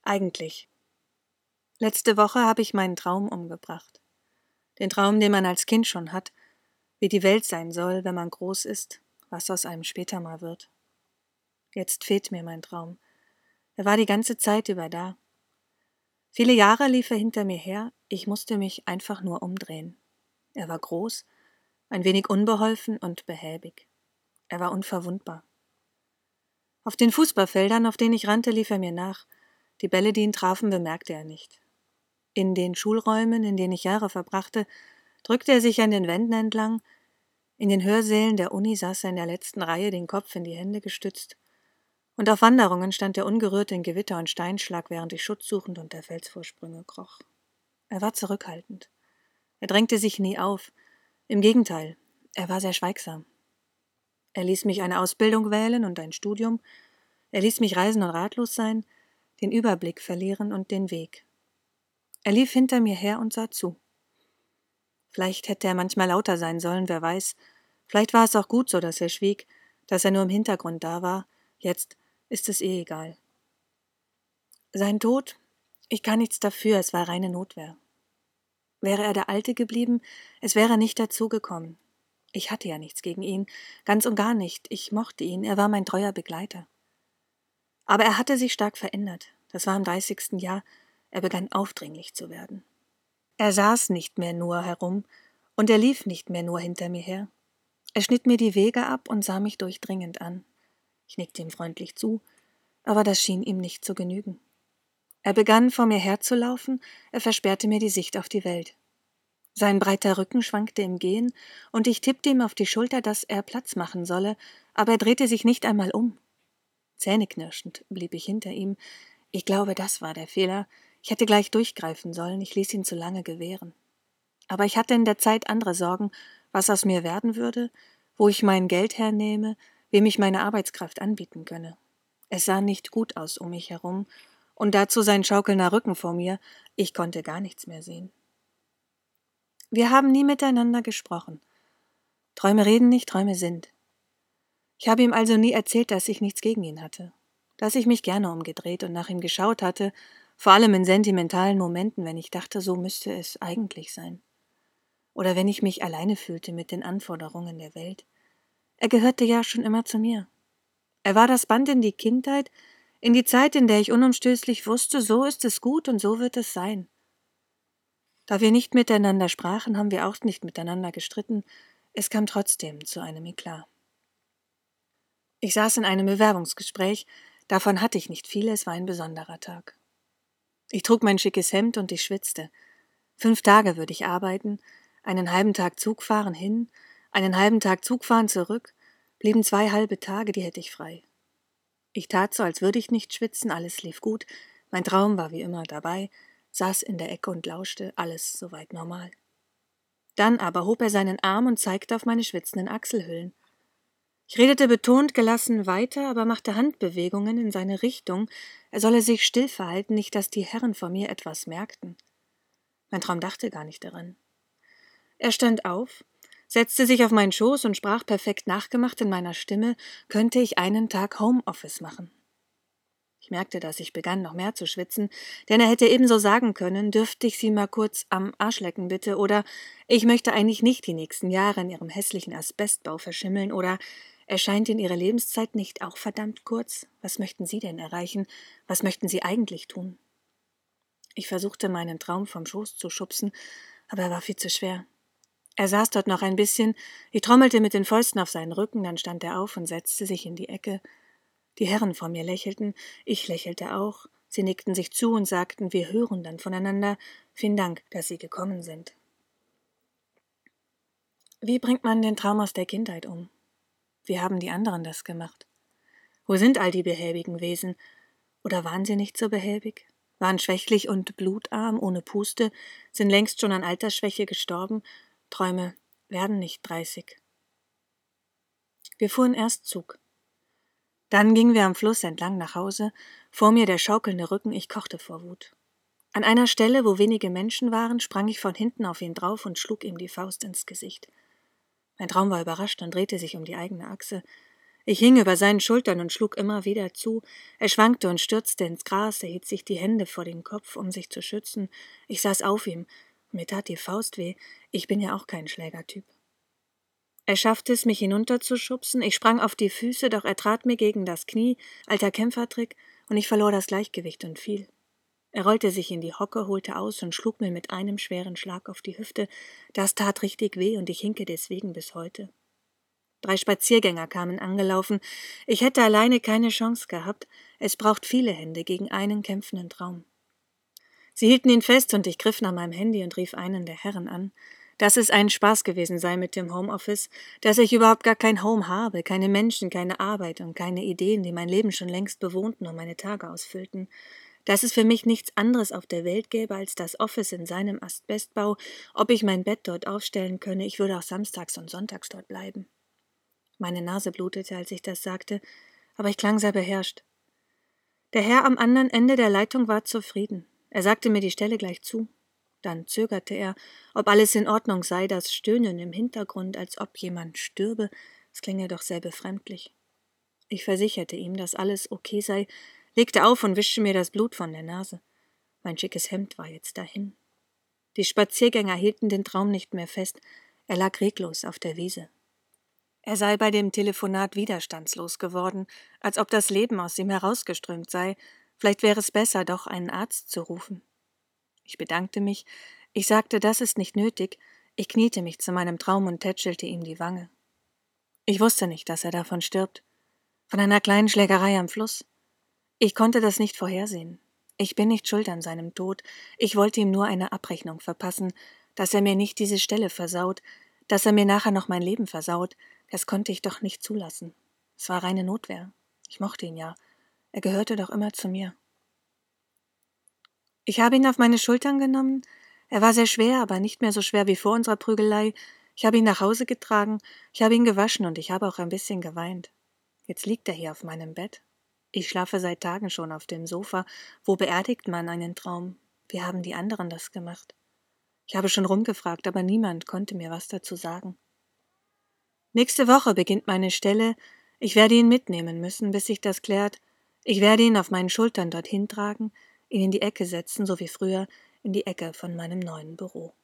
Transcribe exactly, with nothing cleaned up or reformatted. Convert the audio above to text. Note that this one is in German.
Eigentlich. Letzte Woche habe ich meinen Traum umgebracht. Den Traum, den man als Kind schon hat, wie die Welt sein soll, wenn man groß ist, was aus einem später mal wird. Jetzt fehlt mir mein Traum. Er war die ganze Zeit über da. Viele Jahre lief er hinter mir her, ich musste mich einfach nur umdrehen. Er war groß, ein wenig unbeholfen und behäbig. Er war unverwundbar. Auf den Fußballfeldern, auf denen ich rannte, lief er mir nach. Die Bälle, die ihn trafen, bemerkte er nicht. In den Schulräumen, in denen ich Jahre verbrachte, drückte er sich an den Wänden entlang. In den Hörsälen der Uni saß er in der letzten Reihe, den Kopf in die Hände gestützt. Und auf Wanderungen stand er ungerührt in Gewitter und Steinschlag, während ich Schutz suchend unter Felsvorsprünge kroch. Er war zurückhaltend. Er drängte sich nie auf. Im Gegenteil, er war sehr schweigsam. Er ließ mich eine Ausbildung wählen und ein Studium. Er ließ mich reisen und ratlos sein, den Überblick verlieren und den Weg. Er lief hinter mir her und sah zu. Vielleicht hätte er manchmal lauter sein sollen, wer weiß. Vielleicht war es auch gut so, dass er schwieg, dass er nur im Hintergrund da war. Jetzt ist es eh egal. Sein Tod, ich kann nichts dafür, es war reine Notwehr. Wäre er der Alte geblieben, es wäre nicht dazu gekommen. Ich hatte ja nichts gegen ihn, ganz und gar nicht, ich mochte ihn, er war mein treuer Begleiter. Aber er hatte sich stark verändert, das war im dreißigsten Jahr, er begann aufdringlich zu werden. Er saß nicht mehr nur herum, und er lief nicht mehr nur hinter mir her. Er schnitt mir die Wege ab und sah mich durchdringend an. Ich nickte ihm freundlich zu, aber das schien ihm nicht zu genügen. Er begann vor mir herzulaufen, er versperrte mir die Sicht auf die Welt. Sein breiter Rücken schwankte im Gehen, und ich tippte ihm auf die Schulter, dass er Platz machen solle, aber er drehte sich nicht einmal um. Zähneknirschend blieb ich hinter ihm. Ich glaube, das war der Fehler. Ich hätte gleich durchgreifen sollen, ich ließ ihn zu lange gewähren. Aber ich hatte in der Zeit andere Sorgen, was aus mir werden würde, wo ich mein Geld hernehme, wem ich meine Arbeitskraft anbieten könne. Es sah nicht gut aus um mich herum, und dazu sein schaukelnder Rücken vor mir, ich konnte gar nichts mehr sehen. Wir haben nie miteinander gesprochen. Träume reden nicht, Träume sind. Ich habe ihm also nie erzählt, dass ich nichts gegen ihn hatte, dass ich mich gerne umgedreht und nach ihm geschaut hatte, vor allem in sentimentalen Momenten, wenn ich dachte, so müsste es eigentlich sein. Oder wenn ich mich alleine fühlte mit den Anforderungen der Welt. Er gehörte ja schon immer zu mir. Er war das Band in die Kindheit, in die Zeit, in der ich unumstößlich wusste, so ist es gut und so wird es sein. Da wir nicht miteinander sprachen, haben wir auch nicht miteinander gestritten. Es kam trotzdem zu einem Eklat. Ich saß in einem Bewerbungsgespräch, davon hatte ich nicht viele, es war ein besonderer Tag. Ich trug mein schickes Hemd und ich schwitzte. Fünf Tage würde ich arbeiten, einen halben Tag Zug fahren hin, einen halben Tag Zug fahren zurück, blieben zwei halbe Tage, die hätte ich frei. Ich tat so, als würde ich nicht schwitzen, alles lief gut, mein Traum war wie immer dabei, saß in der Ecke und lauschte, alles soweit normal. Dann aber hob er seinen Arm und zeigte auf meine schwitzenden Achselhöhlen. Ich redete betont gelassen weiter, aber machte Handbewegungen in seine Richtung, er solle sich still verhalten, nicht, dass die Herren vor mir etwas merkten. Mein Traum dachte gar nicht daran. Er stand auf, setzte sich auf meinen Schoß und sprach perfekt nachgemacht in meiner Stimme, könnte ich einen Tag Homeoffice machen. Ich merkte, dass ich begann, noch mehr zu schwitzen, denn er hätte ebenso sagen können, dürfte ich Sie mal kurz am Arsch lecken, bitte, oder ich möchte eigentlich nicht die nächsten Jahre in Ihrem hässlichen Asbestbau verschimmeln, oder erscheint Ihnen Ihre Lebenszeit nicht auch verdammt kurz? Was möchten Sie denn erreichen? Was möchten Sie eigentlich tun? Ich versuchte, meinen Traum vom Schoß zu schubsen, aber er war viel zu schwer. Er saß dort noch ein bisschen, ich trommelte mit den Fäusten auf seinen Rücken, dann stand er auf und setzte sich in die Ecke. Die Herren vor mir lächelten, ich lächelte auch, sie nickten sich zu und sagten, wir hören dann voneinander, vielen Dank, dass Sie gekommen sind. Wie bringt man den Traum aus der Kindheit um? Wie haben die anderen das gemacht? Wo sind all die behäbigen Wesen? Oder waren sie nicht so behäbig? Waren schwächlich und blutarm, ohne Puste, sind längst schon an Altersschwäche gestorben? Träume werden nicht dreißig. Wir fuhren erst Zug. Dann gingen wir am Fluss entlang nach Hause, vor mir der schaukelnde Rücken, ich kochte vor Wut. An einer Stelle, wo wenige Menschen waren, sprang ich von hinten auf ihn drauf und schlug ihm die Faust ins Gesicht. Mein Traum war überrascht und drehte sich um die eigene Achse. Ich hing über seinen Schultern und schlug immer wieder zu. Er schwankte und stürzte ins Gras, er hielt sich die Hände vor den Kopf, um sich zu schützen. Ich saß auf ihm. Mir tat die Faust weh. Ich bin ja auch kein Schlägertyp. Er schaffte es, mich hinunterzuschubsen. Ich sprang auf die Füße, doch er trat mir gegen das Knie, alter Kämpfertrick, und ich verlor das Gleichgewicht und fiel. Er rollte sich in die Hocke, holte aus und schlug mir mit einem schweren Schlag auf die Hüfte. Das tat richtig weh und ich hinke deswegen bis heute. Drei Spaziergänger kamen angelaufen. Ich hätte alleine keine Chance gehabt. Es braucht viele Hände gegen einen kämpfenden Traum. Sie hielten ihn fest und ich griff nach meinem Handy und rief einen der Herren an. Dass es ein Spaß gewesen sei mit dem Homeoffice, dass ich überhaupt gar kein Home habe, keine Menschen, keine Arbeit und keine Ideen, die mein Leben schon längst bewohnten und meine Tage ausfüllten. Dass es für mich nichts anderes auf der Welt gäbe als das Office in seinem Asbestbau, ob ich mein Bett dort aufstellen könne, ich würde auch samstags und sonntags dort bleiben. Meine Nase blutete, als ich das sagte, aber ich klang sehr beherrscht. Der Herr am anderen Ende der Leitung war zufrieden. Er sagte mir die Stelle gleich zu. Dann zögerte er, ob alles in Ordnung sei, das Stöhnen im Hintergrund, als ob jemand stürbe, es klinge doch sehr befremdlich. Ich versicherte ihm, dass alles okay sei, legte auf und wischte mir das Blut von der Nase. Mein schickes Hemd war jetzt dahin. Die Spaziergänger hielten den Traum nicht mehr fest, er lag reglos auf der Wiese. Er sei bei dem Telefonat widerstandslos geworden, als ob das Leben aus ihm herausgeströmt sei. Vielleicht wäre es besser, doch einen Arzt zu rufen. Ich bedankte mich. Ich sagte, das ist nicht nötig. Ich kniete mich zu meinem Traum und tätschelte ihm die Wange. Ich wusste nicht, dass er davon stirbt. Von einer kleinen Schlägerei am Fluss. Ich konnte das nicht vorhersehen. Ich bin nicht schuld an seinem Tod. Ich wollte ihm nur eine Abrechnung verpassen, dass er mir nicht diese Stelle versaut, dass er mir nachher noch mein Leben versaut. Das konnte ich doch nicht zulassen. Es war reine Notwehr. Ich mochte ihn ja. Er gehörte doch immer zu mir. Ich habe ihn auf meine Schultern genommen. Er war sehr schwer, aber nicht mehr so schwer wie vor unserer Prügelei. Ich habe ihn nach Hause getragen, ich habe ihn gewaschen und ich habe auch ein bisschen geweint. Jetzt liegt er hier auf meinem Bett. Ich schlafe seit Tagen schon auf dem Sofa. Wo beerdigt man einen Traum? Wie haben die anderen das gemacht? Ich habe schon rumgefragt, aber niemand konnte mir was dazu sagen. Nächste Woche beginnt meine Stelle. Ich werde ihn mitnehmen müssen, bis sich das klärt. Ich werde ihn auf meinen Schultern dorthin tragen, ihn in die Ecke setzen, so wie früher, in die Ecke von meinem neuen Büro.